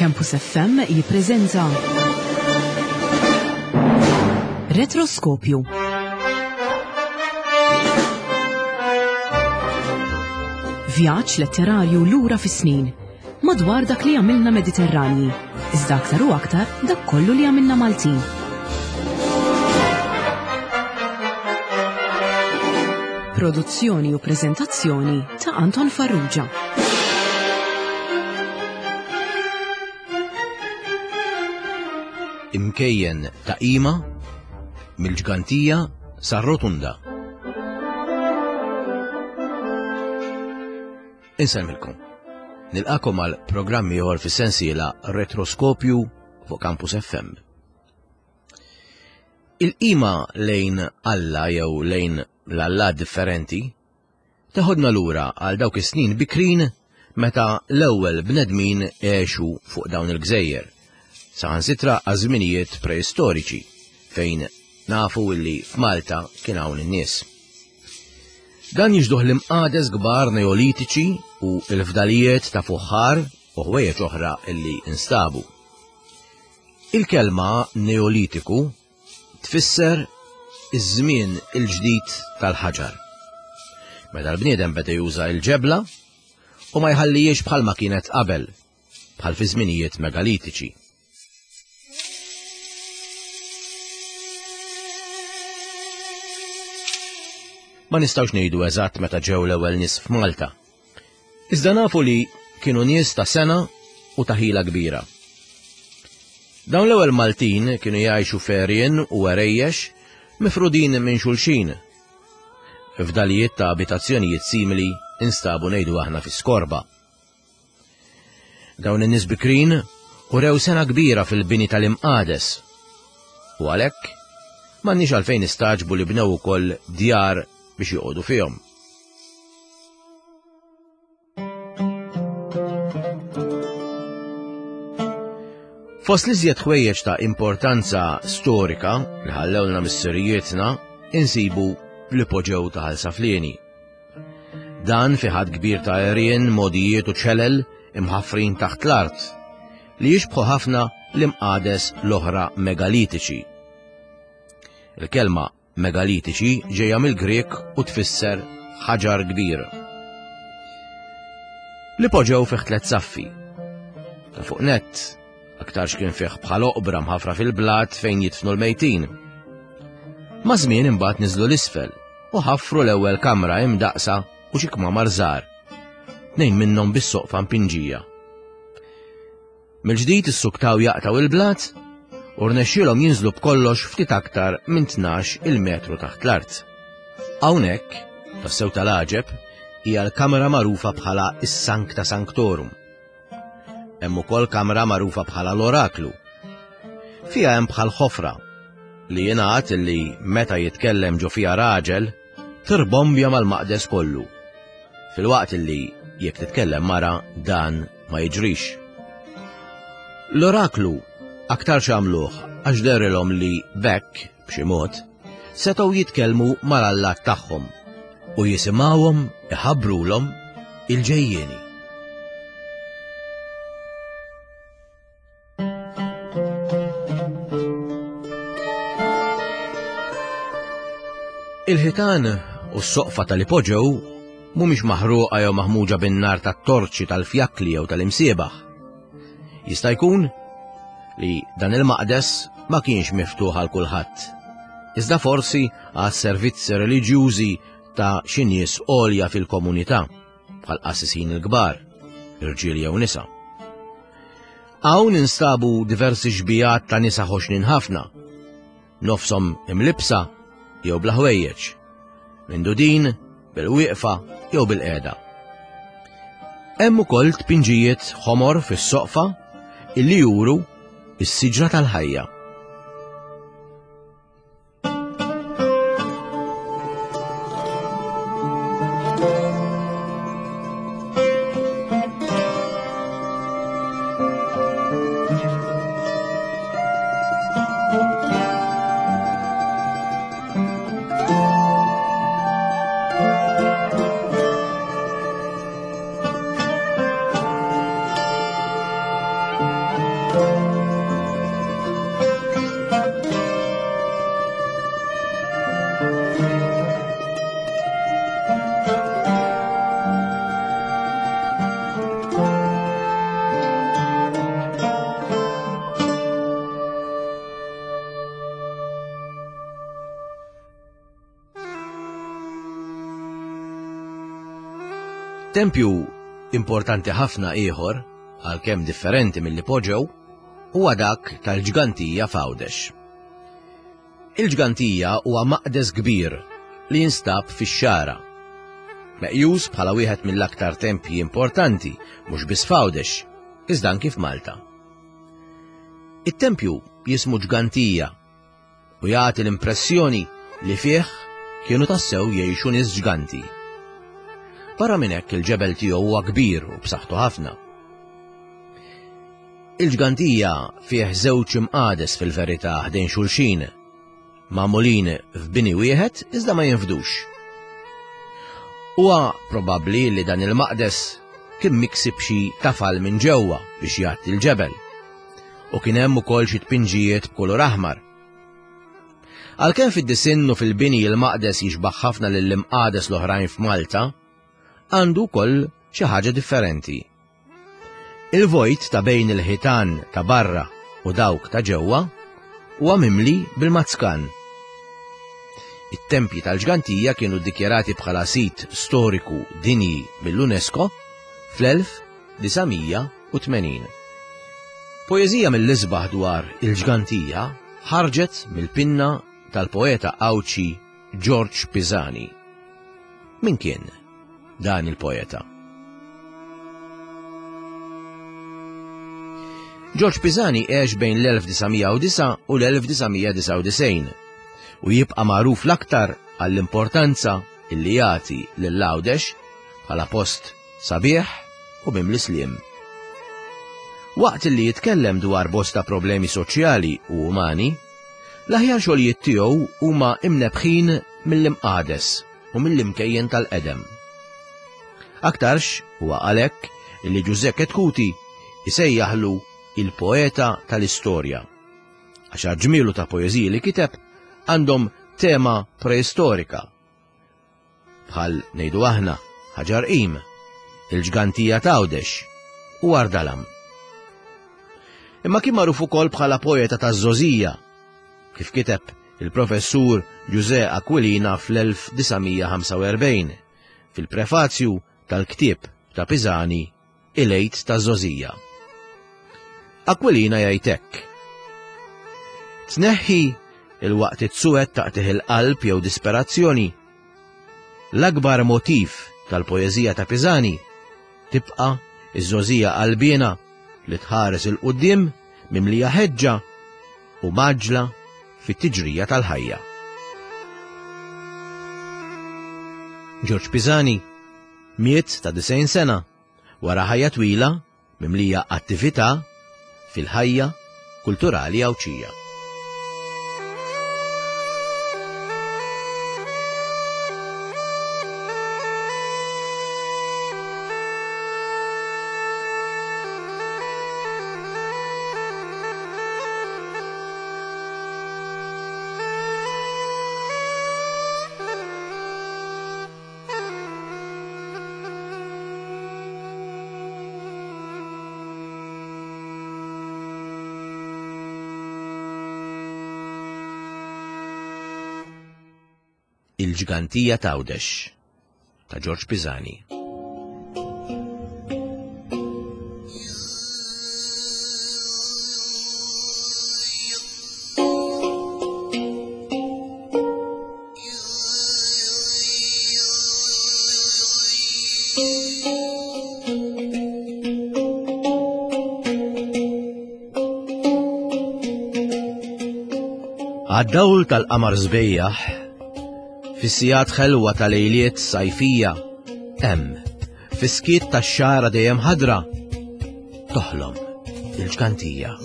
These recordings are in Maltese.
Campus FM jippreżenta Retroskopju. Vjaġġ letterarju lura fis-snin madwar dak li għamilna Mediterranji, iżda aktar u aktar dak kollu li għamilna Maltin. Produzzjoni u preżentazzjoni ta' Anton Farrugia. Imkejjen ta' qima mill-ġgantija sar-rotunda. Inselmilkom. Nilqakom għal programmi ieħor fis-sensiela Retroskopju fuq Campus FM. Il-qima lejn Alla jew lejn l-Alla differenti teħodna lura għal dawk is-snin bikrin meta l-ewwel bnedmin għexu fuq dawn il-gżejjer, saħansitra għaż-żminijiet preistoriċi fejn nafu illi f'Malta kien hawn in-nies. Dan jiġduh l-imqades kbar neolitiċi u l-fdalijiet ta' fuħħar u ħwejjeġ oħra illi instabu. Il-kelma neolitiku tfisser iż-żmien il-ġdid tal-ħaġar. Meta l-bniedem beda juża l-ġebla u ma jħallijiex bħalma kienet qabel, bħal fi żminijiet megalitiċi. Ma nistgħux ngħidu eżatt meta ġew l-ewwel nies f'Malta. Iżda nafu li kienu nies ta' sena u ta' ħila kbira. Dawn l-ewwel Maltin kienu jgħixu ferjen u għerejjex mifrudin minn xulxin. F'dalijiet ta' abitazzjonijiet simili instabu ngħidu aħna fis-skorba. Dawn in-nies bikrin urew sena kbira fil-bini tal-imqades. U għalhekk m'għandniex għalfejn nistaġbu li bnew ukoll djar biex joqogħdu fihom. Fost li żjed ħwejjeġ ta' importanza storika li ħallewlna mis-sirrijietna insibu l-ipoġew ta' ħalsaflieni. Dan fi ħadd kbir ta' għerien, modijiet u ċelel imħaffrin taħt l-art li jixbħu ħafna l-imqades l-oħra megalitiċi. Il-kelma megalitiċi ġejja mill-Grek u tfisser ħaġar kbir. L-ipoġew fih tliet saffi. Ta' fuq nett aktarx kien fih bħal oqbra mħafra fil-blat fejn jitfnu l-mejtin. Ma' żmien imbagħad niżlu l-isfel u ħaffru l-ewwel kamra imdaqsa u xi kmamar żgħar. Tnejn minnhom bis-soqfa mpinġija. Mill-ġdid issuktaw jaqtaw il-blat u rnexxielhom jinżlu b'kollox ftit aktar minn 12 il-metru taħt l-art. Hawnhekk, tas-sew tal-għaġeb, hija l-kamra magħrufa bħala is-Sancta Sanctorum. Hemm ukoll kamra magħrufa bħala l-Oraklu. Fiha hemm bħal ħofra li jingħad li meta jitkellem ġo fiha raġel tirbombja mal-maqdes kollu. Filwaqt li jekk titkellem mara dan ma jiġrix. L-Oraklu aktar xamluħ għax derilhom li bekk b'xi mod setgħu jitkellmu mal-allat tagħhom u jisimgħuhom iħabbrulhom il-ġejjieni. Il-ħitan u s-soqfa tal-ipoġew mhumiex maħruqa jew maħmuġa bin-nar tat-torċi tal-fjakli jew tal-imsiebaħ. Jista' jkun li dan il-maqdes ma kienx miftuħ għal kulħadd. Iżda forsi għas servizzi reliġjużi ta' xi nies għolja fil-komunità, bħal qassisin il-kbar, irġiel jew nisa. Hawn instabu diversi xbijat ta' nisa ħoxnin ħafna, nofshom imlibsa jew bla ħwejjeġ, mindudin, bil-wieqfa jew bil-qiegħda. Hemm ukoll tpinġijiet ħomor fis-soqfa illi juru is-siġra tal-ħajja. Tempju importanti ħafna ieħor, għalkemm differenti mill-Lipoġew, huwa dak tal-Ġgantija f'Għawdex. Il-Ġgantija huwa maqdes kbir li jinstab fix-xara, meqjus bħala wieħed mill-aktar tempji importanti mhux biss f'Għawdex, iżda anki f'Malta. It-tempju jismu Ġgantija u jagħti l-impressjoni li fih kienu tassew jgħixu nies ġganti. Barra minn hekk il-ġebel tiegħu huwa kbir u b'saħħtu ħafna. Il-Ġgantija fih żewġ imqades fil-verità ħdejn xulxin, magħmulin f'bini wieħed iżda ma jinfdux. Huwa probabbli li dan il-maqdes kien miksib xi tafal minn ġewwa biex jgħaddi l-ġebel u kien hemm ukoll xi tpinġijiet b'kulur aħmar. Għalkemm fid-disinn u fil-bini il-maqdes jixbaħ ħafna lill-imqades l-oħrajn f'Malta, għandu wkoll xi ħaġa differenti. Il-vojt ta' bejn il-ħitan ta' barra u dawk ta' ġewwa huwa mimli bil-Mazzkan. It-tempji tal-Ġgantija kienu ddikjarati bħala sit storiku dinji mill-UNESCO fl-1980. Poeżija mill-isbaħ dwar il-Ġgantija ħarġet mill-pinna tal-poeta Awċi George Pisani. Min kien dan il-poeta? George Pisani għex bejn l-1909 u l-1999 u jibqa' magħruf l-aktar għall-importanza illi jagħti lil-Għawdex bħala post sabiħ u mimli sliem. Waqt li jitkellem dwar bosta problemi soċjali u umani, l-aħjar xogħlijiet tiegħu huma imnebħin mill-imqades u mill-imkejjen tal-qedem. Aktarx huwa għalhekk illi Giuseppe Tkuti isejjaħlu il-poeta tal-istorja, għax ġmielu ta' poeżiji li kiteb għandhom tema preistorika. Bħal ngħidu aħna Ħaġar Qim, il-Ġgantija ta' Għawdex u Ardalam. Imma kien magħruf ukoll bħala poeta taż-żożija, kif kiteb il-professur Giuseppe Aquilina fl-1945 fil-prefazju tal-ktieb ta' Pisani Il-Lejt taż-żożija. Aquilina jgħid hekk: tneħħi il-waqt it-suwed taqtih il-qalb jew disperazzjoni, l-akbar motiv tal-poeżija ta' Pisani tibqa' iż-żożija qalbiena li tħares il-qudiem mimlija ħeġġa u maġla fit-tiġrija tal-ħajja. George Pisani miet ta' 90 sena wara ħajja twila mimlija attività fil-ħajja kulturali Awċija. Il-Ġgantija ta' Għawdex ta' George Pisani. Għad-dawl tal-qamar żbejjaħ fis-sigħat ħelwa tal-lejliet sajfija hemm fis-skiet tax-xara dejjem ħadra toħlom il-Ġgantija.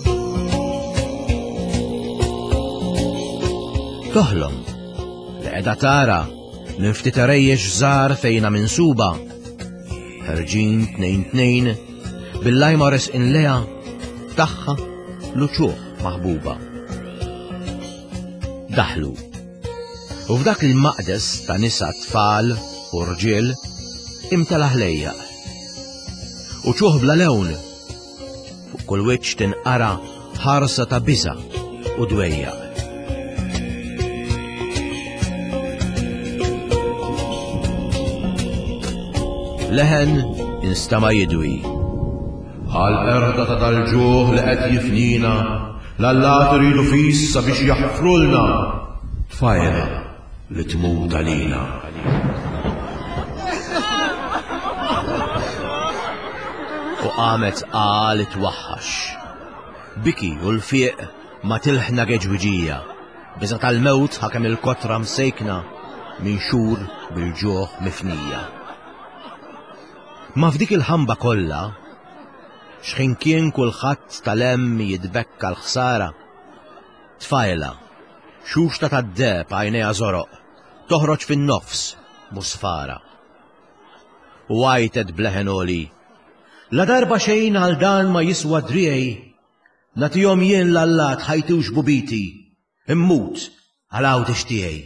Toħlom li qiegħda tara minn ftit rejjex żgħar fejna minsuba ħerġin tnejn bil-lajmores inleja tagħha luċuħ maħbuba. Daħlu u f'dak il-maqdes ta' nisa tfal u rġiel imtela ħlejja. U ċuħ bla lewn fuq kull wiċċ tinqara ħarsa ta' biża' u dwejja. leħen instama' jidwi. Għal-qerda ta' dal-ġuħ li qed jifnina, l-Allat iridu fis sabiex jaħfrulna, tfajla li tmut għalina. U qamet qal itwaħħax. Biki u l-fieq ma tilħna geġwiġija, biża tal-mewt ħakemm il-kotra msejkna minn xhur bil-ġuħ mifnija. Ma f'dik il-ħamba kollha, x'ħin kien kulħadd tal-hemm jitbekka l-ħsara, tfajla, xuxta tad-deb għajnejha żoroq, toħroġ fin-nofs musfara. U għajtet bleħenoli, la darba xejn għal dan ma jiswa driej, natihom jien l-Allat ħajtux bubiti, immut għal għawdex tiegħi.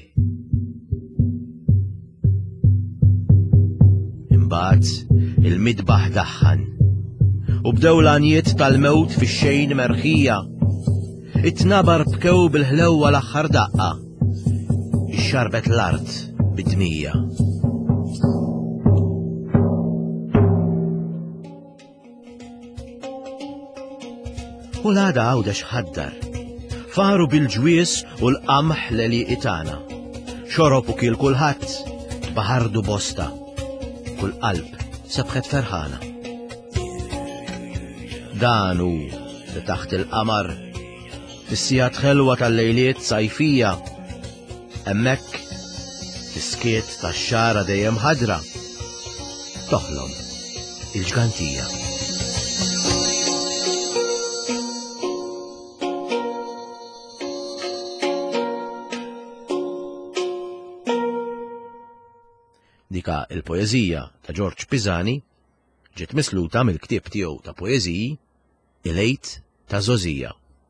Imbagħad il-midbaħ daħħan u bdew l-għanijiet tal-mewt fix-xejn merħija. It-tnabar bkew bil-ħlewwa l-aħħar daqqa, ix-xarbet l-art bid-dmija. U l-għada għawdex ħaddar, faru bil-ġwies u l-qamħ l-li itana, xorob u kiel kulħadd, tbaħardu bosta, kull qalb sabħet ferħana. Dan hu li taħt il-qamar, fis-sijat ħelwa tal-lejliet sajfija, hemmhekk fis-skiet tax-xara dejjem ħadra, toħlom il-ġgantija. Dika il-poeżija ta' George Pisani ġiet misluta mill-ktieb tiegħu ta' poeżiji Il-Lejt ta' Żożija.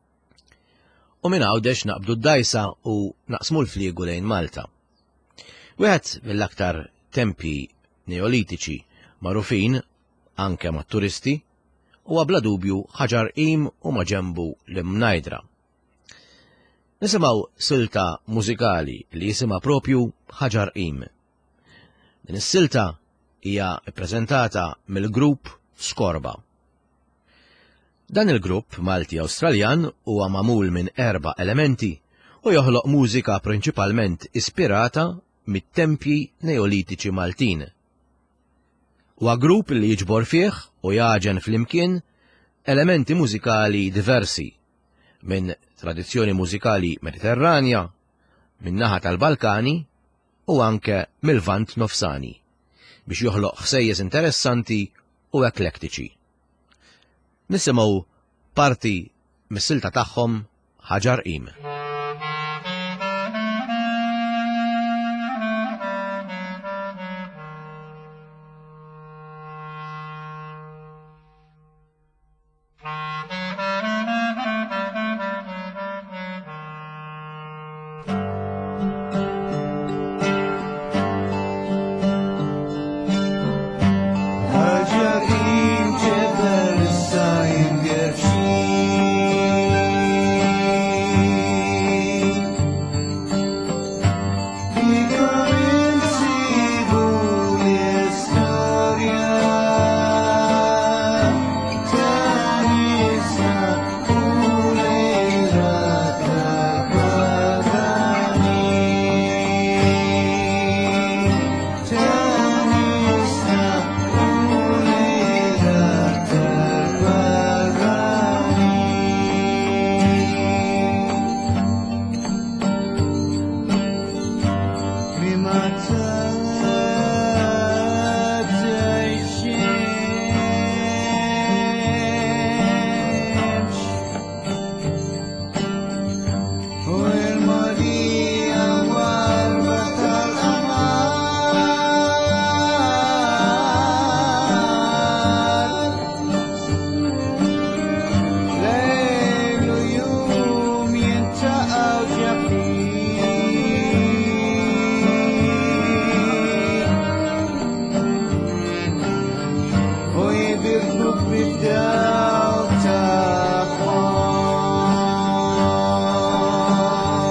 U minn għawdex naqbdu d-dajsa u naqsmu l-fliegu lejn Malta. Wieħed mill-aktar tempi neolitiċi magħrufin anke mat-turisti huwa bla dubju ħaġar qim u ma' ġenbu l-Imnajdra. Nisimgħu silta mużikali li jisimha propju ħaġar qim. Din is-silta hija ppreżentata mill-grupp Skorba. Dan il-grupp Malti-Awstraljan huwa magħmul minn 4 elementi u joħloq mużika prinċipalment ispirata mit-tempji neolitiċi Maltin. Huwa grupp li jiġbor fih u jaġen flimkien elementi mużikali diversi minn tradizzjoni mużikali mediterranja, minn naħa tal-Balkani u anke mill-Vant Nofsani biex joħloq ħsejjes interessanti u eklektiċi. Nisimgħu parti mis-silta tagħhom ħaġar qim.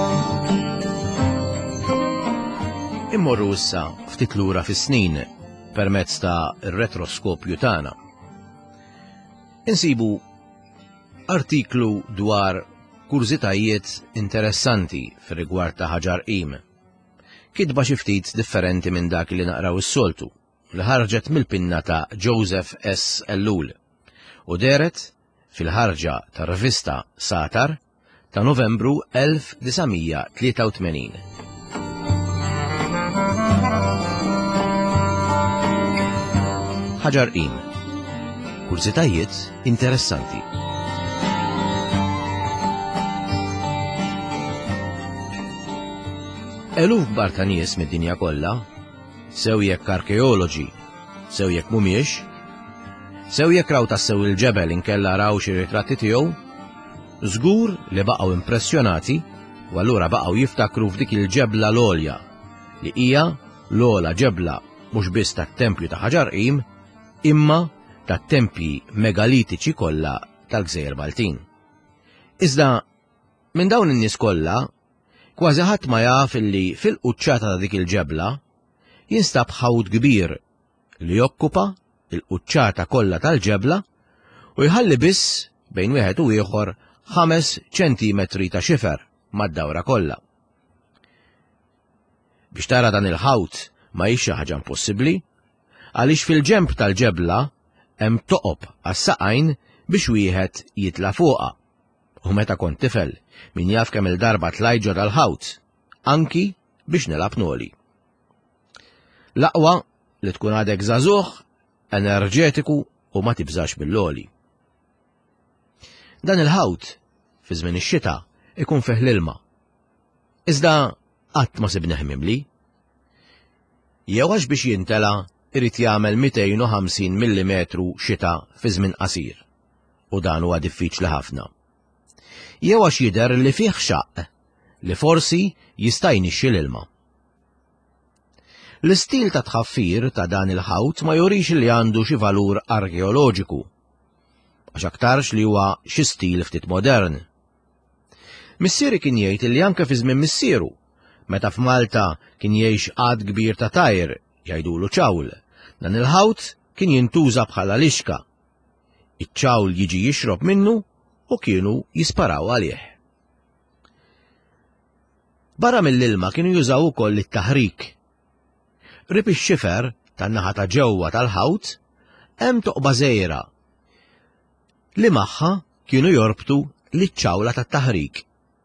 Immorru issa ftit lura fis-snin permezz ta' ir-retroskopju tagħna. Insibu artiklu dwar kurzitajiet interessanti fir-rigward ta' ħaġar qim. Kitba xi ftit differenti minn dak li naqraw is-soltu, li ħarġet mill-pinna ta' Joseph S. Ellul u deret fil-ħarġa ta' rivista Satar ta' Novembru 1983. ħaġar qim. Kurzitajiet interessanti. Eluf kbar ta' nies mid-dinja kollha, sew jekk arkeoloġi, sew jekk mhumiex, sew jekk raw tassew il-ġebel inkella raw xi ritratti tiegħu, żgur li baqgħu impressjonati u allura baqgħu jiftakru f'dik il-ġebla l-għolja li hija l-ogħla ġebla mhux biss tat-tempju ta' ħaġar qim, imma tat-tempji megalitiċi kollha tal-Gżejjer Maltin. Iżda minn dawn in-nies kollha kważi ħadd ma jaf illi fil-quċċata ta' dik il-ġebla jinstab ħawd kbir li jokkupa il-quċċata kollha tal-ġebla u jħalli biss bejn wieħed u ieħor 5 ċentimetri ta' xifer mad-dawra kollha. Biex tara dan il-ħawd ma hix xi ħaġa impossibbli, għaliex fil-ġemp tal-ġebla hemm toqob għas-saqajn biex wieħed jitla fuqha. U meta kont tifel min jaf kemm il-darba tlajt ġod tal-ħawd, anki biex nilab noli. L-aqwa li tkun għadek żagħżugħ, enerġetiku u ma tibżax bil-loli. Dan il-ħawd fi żmien ix-xita ikun fih l-ilma. Iżda qatt ma sibnieh mimli. Jew għax biex jintela irid jagħmel 250 millimetru xita fi żmien qasir, u dan huwa diffiċli ħafna. Jew għax jidher li fih xaq li forsi jista' jnixxi l-ilma. L-istil ta' tħaffir ta' dan il-ħawd ma jurix li għandu xi valur arkeoloġiku, għax aktarx li huwa xi stil ftit modern. Missieri kien jgħid li anke fi żmien missieru, meta f'Malta kien jgħix għad kbir ta' tajr jgħidulu ċawl, dan il-ħawd kien jintuża bħala lixka. Iċ-ċawl jiġi jixrob minnu u kienu jisparaw għalih. Barra mill-ilma kienu jużaw ukoll it-taħrik. Rib ix-xifer tan-naħa ta' ġewwa tal-ħawd hemm toqba żgħira li magħha kienu jorbtu liċ-ċawla tat-taħrik.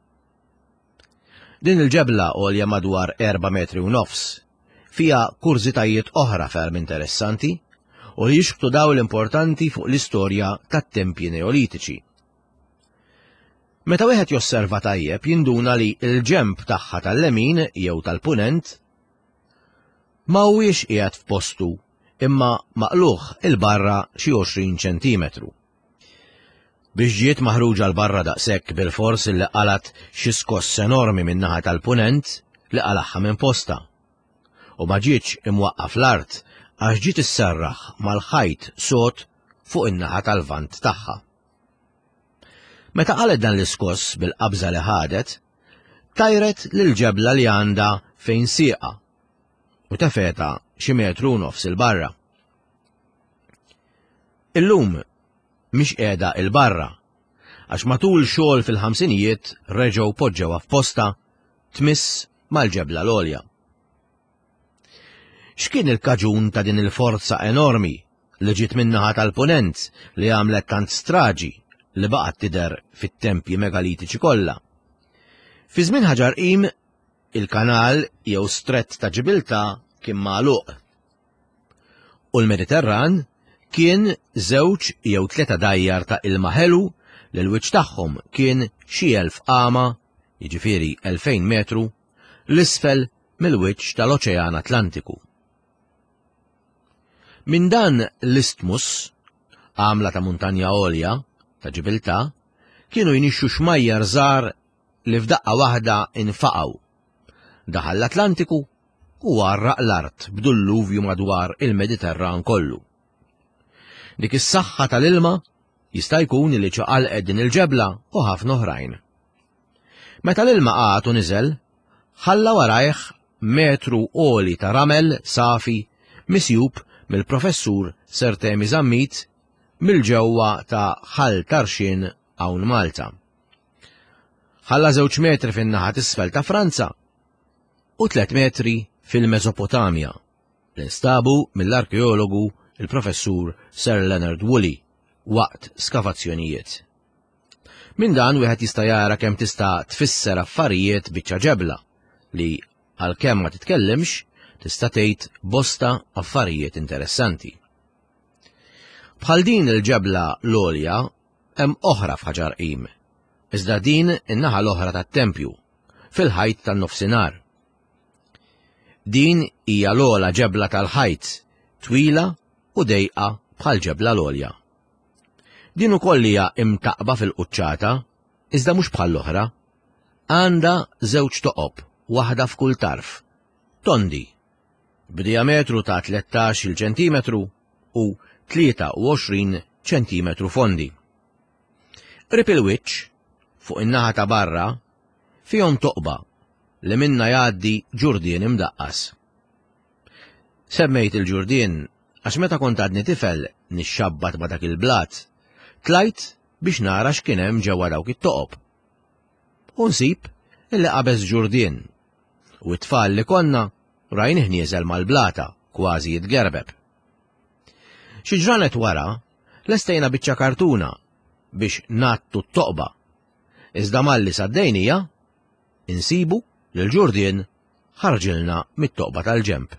Din il-ġebla għolja madwar 4 metri u nofs, fiha kurzitajiet oħra ferm interessanti u li jixbtu dawl importanti fuq l-istorja tat-tempji neolitiċi. Meta wieħed josserva tajjeb jinduna li l-ġemp tagħha tal-lemin jew tal-punent ma huwiex qiegħed f'postu imma maqluħ il-barra xi 20 ċentimetru. Biex ġiet maħruġa l-barra daqshekk bil-fors li qalat xi skoss enormi min-naħa tal-punent li qalaħħa minn posta. U ma ġietx imwaqqaf l-art għax ġiet isserraħ mal-ħajt sod fuq in-naħa tal-vant tagħha. Meta qalet dan l-iskoss bil-qabża li ħadet, tajret lil-ġebla li għandha fejn sieqa u tefeta xi metru u nofs il-barra. Illum mhix qiegħda il-barra għax matul xogħol fil-ħamsinijiet reġgħu poġġewha f'posta tmiss mal-ġebla l-għolja. X'kien il-kaġun ta' din il-forza enormi li ġiet min-naħa tal-punent li għamlet tant straġi li baqgħet tidher fit-tempji megalitiċi kollha? Fi żmien ħaġar qim il-kanal jew strett ta' Ġibilta kien magħluq. U l-Mediterran kien 2 jew 3 dajjar ta' ilma ħelu li l-wiċċ tagħhom kien xi 1000 qama, jiġifieri 2000 metru, l-isfel mill-wiċċ tal-Oċean Atlantiku. Minn dan l-istmus, għamla ta' muntanja għolja ta' Ġibilta, kienu jnixxu xmajjar żgħar li f'daqqa waħda infaqgħu. Daħal l-Atlantiku u għarraq l-art b'dulluvju madwar il-Mediterran kollu. Dik is-saħħa tal-ilma jista' jkun li ċaqalqet din il-ġebla u ħafna oħrajn. Meta l-ilma qagħad u niżel, ħalla warajh metru għoli ta' ramel safi misjub mill-professur Sir Temi Zammit mill-ġewwa ta' ħall Tarxin hawn Malta. Ħalla 2 metri fin-naħa t'isfel ta' Franza u 3 metri fil-Mesopotamja li nstabu mill-arkeologu il-professur Sir Leonard Woolley waqt skavazzjonijiet. Minn dan wieħed jista' jara kemm tista' tfisser affarijiet biċċa ġebla li għalkemm ma titkellimx tista' tgħid bosta affarijiet interessanti. Bħal din il-ġebla l-għolja hemm oħra f'Ħaġar Qim, iżda din in-naħa l-oħra tat-tempju, fil-ħajt tan-nofsinhar. Din hija l-ogħla ġebla tal-ħajt, twila u dejqa bħal ġebla l-għolja. Din ukoll hija imtaqba fil-quċċata, iżda mhux bħal l-oħra, għandha 2 toqob, waħda f'kull tarf, tondi, b'diametru ta' 13 ċentimetru u 23 ċentimetru fondi. Rip il-wiċċ fuq in-naħa ta' barra fihom toqba li minna jgħaddi ġurdien imdaqqas. Semmejt il-ġurdien għax meta kont għadni tifel nixxabbat ma' dak il-blat, tlajt biex nara x'kien hemm ġewwa dawk it-toqob. U nsib illi qabeż ġurdien u t-tfal li konna rajnih nieżel mal-blata kważi jitgerbeb. Xi ġranet wara lestejna biċċa kartuna biex nattu t-toqba, iżda malli saddejnija insibu li l-ġurdien ħarġilna mit-toqba tal-ġemp.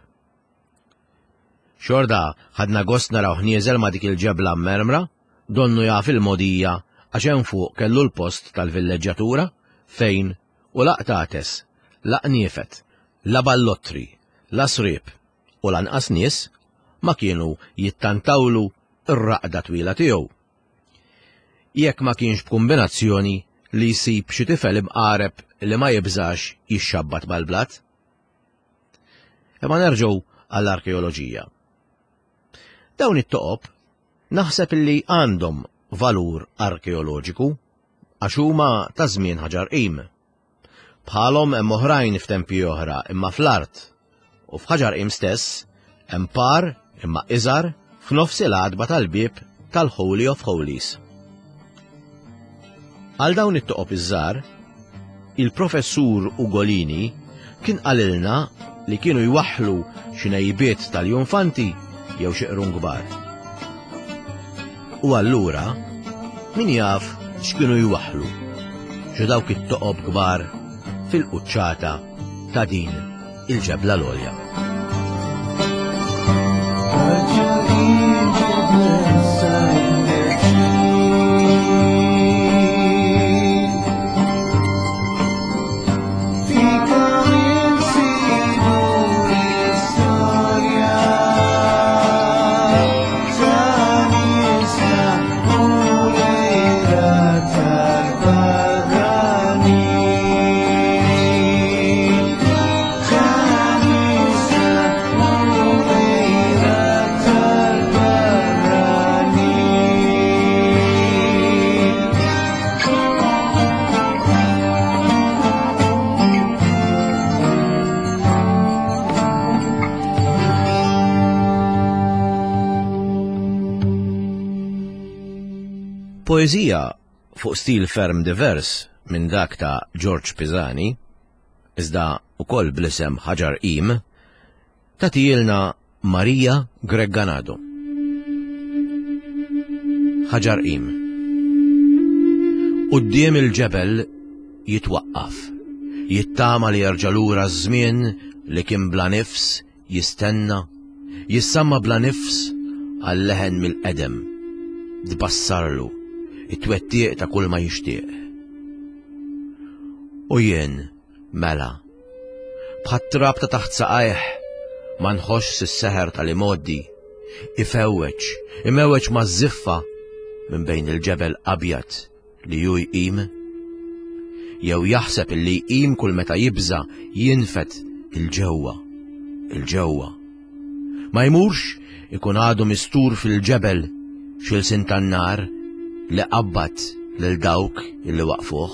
Xorda ħadna gost naraw nieżel ma' dik il-ġebla mmermra, donnu jaf il-modija għax hemm fuq kellu l-post tal-villeġġatura fejn u laqtates, laqniefet, la ballottri, la sriep u lanqas nies ma kienu jittantawlu r-raqda twila tiegħu. Jekk ma kienx b'kombinazzjoni li jsib xi tifel imqareb li ma jibżax jixxabbat mal-blat. Imma nerġgħu għall-arkeoloġija. Dawn it-toqob naħseb illi għandhom valur arkeoloġiku għax huma ta' żmien Ħaġar Qim. Bħalhom hemm oħrajn f'tempji oħra imma fl-art u f'Ħaġar Qim stess hemm par imma iżgħar f'nofs il-għadba tal-bieb tal-Holy of Holies. Għal dawn it-toqob iż-żgħar, il-professur Ugolini kien qalilna li kienu jwaħħlu xi ngħibiet tal-junfanti jew xi qrun kbar. U allura min jaf x'kienu jwaħħlu xi dawk it-toqob kbar fil-quċċata ta' din il-ġebla l-għolja. Poeżija fuq stil ferm divers minn dak ta' George Pisani, iżda wkoll bl-isem Ħaġar Qim, tagħtilna Marija Gregganado. Ħaġar Qim. Quddiem il-ġebel jitwaqqaf, jittama li jerġa' lura żmien li kien bla nifs jistenna, jissamma bla nifs għall-leħen mill-qedem, tbassarlu it-twettieq ta' kull ma jixtieq. U jien, mela, bħat-trab ta' taħt saqajh ma nħoss is-seħer tal-imoddi, imewweġ maż-żiffa minn bejn il-ġebel abjad li ju jqim, jew jaħseb li jqim kull meta jibża jinfet il-ġewwa. Ma jmurx ikun għadu mistur fil-ġebel xil-sin tan-nar li qabbat lil dawk illi waqfuh.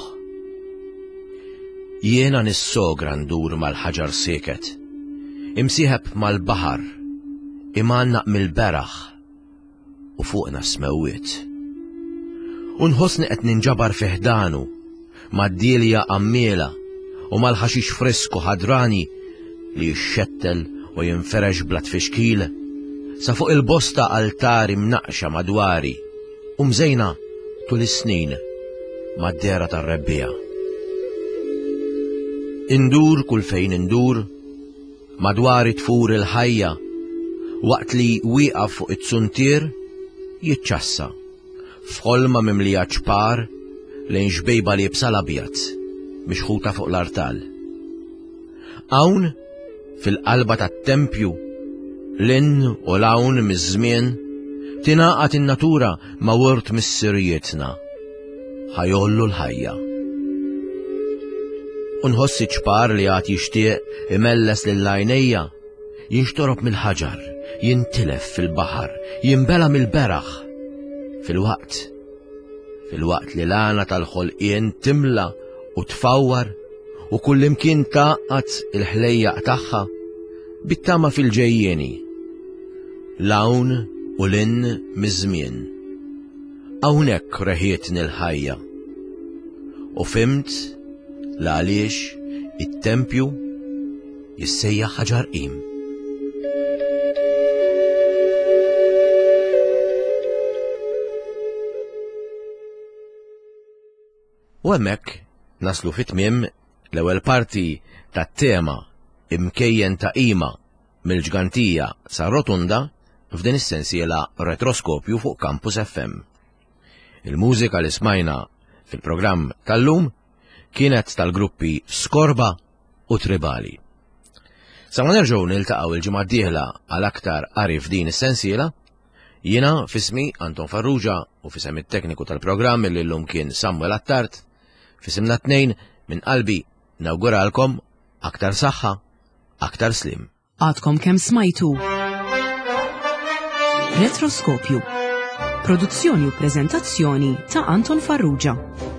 Jiena nissogra ndur mal-ħaġar seket, imsieħeb mal-baħar, imanna mill-beraħ u fuqna smewiet. Unħossni qed ninġabar fiħdanu mad-dielja għammiela u mal-ħaxix fresku ħadrani li jixxettel u jinferex bla tfixkil sa fuq il-bosta altari mnaqxa madwari u mżejna tul is-snin mad-dera tar-rebbija. Indur kull fejn indur madwari tfur il-ħajja waqt li wieqaf fuq it-suntier jiċċassa f'ħolma mimlija ċpar lejn xbejba li bsal abjad mixħuta fuq l-artal. Hawn fil-qalba tat-tempju l-in u l-hawn miż-żmien tingħaqad in-natura ma' wort mis-sirjietna ħajollu l-ħajja. Unħossi ċpar li għad jixtieq imelles lill-għajnejja jinxtorob mill-ħaġar, jintilef fil-baħar, jinbela mill-beraħ. Fil-waqt li l-għana tal-ħolqien timla u tfawwar u kullimkien taqqat il-ħlejjaq tagħha bittama fil-ġejjieni. L-hawn u l-in miż-żmien. Hawnhekk reħietni l-ħajja. U fimt l għaliex it-tempju jissejjaħ ħaġar qim. U hemmhekk naslu fit-tmiem l-ewwel parti tat-tema imkejjen ta' qima mill-ġgantija sa' rotunda f'din is-sensiela retroskopju fuq Campus FM. Il-mużika li smajna fil-programm tal-lum kienet tal-gruppi Skorba u Tribali. Sa ma nerġgħu niltaqgħu il-ġimgħa d-dieħla għal aktar qari f'din is-sensiela, jiena fismi Anton Farrugia u fisem it-tekniku tal-programm li llum kien Samuel Attart, fisimna tnejn minn qalbi nawguralkom aktar saħħa, aktar slim. Għadkom kemm smajtu Retroskopju. Produzzjoni u preżentazzjoni ta' Anton Farrugia.